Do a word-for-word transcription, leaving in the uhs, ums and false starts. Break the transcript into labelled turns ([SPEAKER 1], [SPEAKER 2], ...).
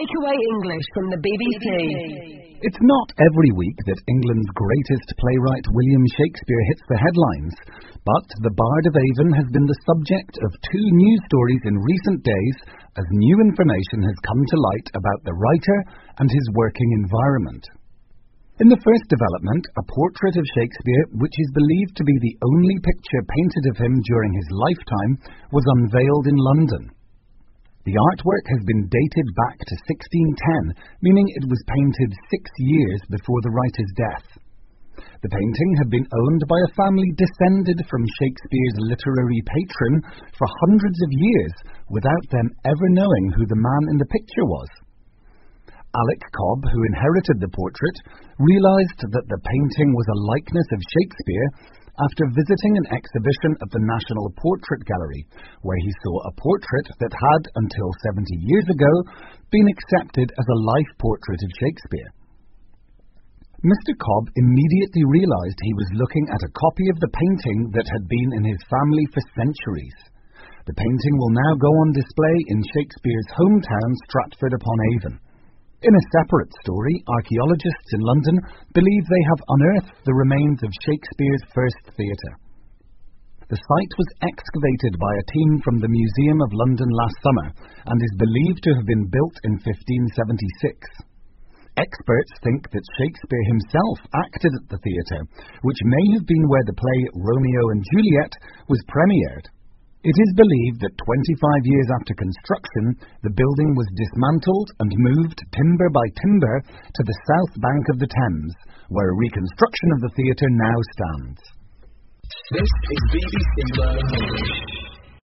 [SPEAKER 1] Takeaway English from the B B C.
[SPEAKER 2] It's not every week that England's greatest playwright William Shakespeare hits the headlines, but the Bard of Avon has been the subject of two news stories in recent days as new information has come to light about the writer and his working environment. In the first development, a portrait of Shakespeare, which is believed to be the only picture painted of him during his lifetime, was unveiled in London. The artwork has been dated back to sixteen ten, meaning it was painted six years before the writer's death. The painting had been owned by a family descended from Shakespeare's literary patron for hundreds of years, without them ever knowing who the man in the picture was. Alec Cobb, who inherited the portrait, realised that the painting was a likeness of Shakespeare after visiting an exhibition at the National Portrait Gallery, where he saw a portrait that had, until seventy years ago, been accepted as a life portrait of Shakespeare. Mister Cobb immediately realised he was looking at a copy of the painting that had been in his family for centuries. The painting will now go on display in Shakespeare's hometown, Stratford-upon-Avon. In a separate story, archaeologists in London believe they have unearthed the remains of Shakespeare's first theatre. The site was excavated by a team from the Museum of London last summer and is believed to have been built in fifteen seventy-six. Experts think that Shakespeare himself acted at the theatre, which may have been where the play Romeo and Juliet was premiered. It is believed that twenty-five years after construction, the building was dismantled and moved timber by timber to the south bank of the Thames, where a reconstruction of the theatre now stands.
[SPEAKER 3] This is B B C World English.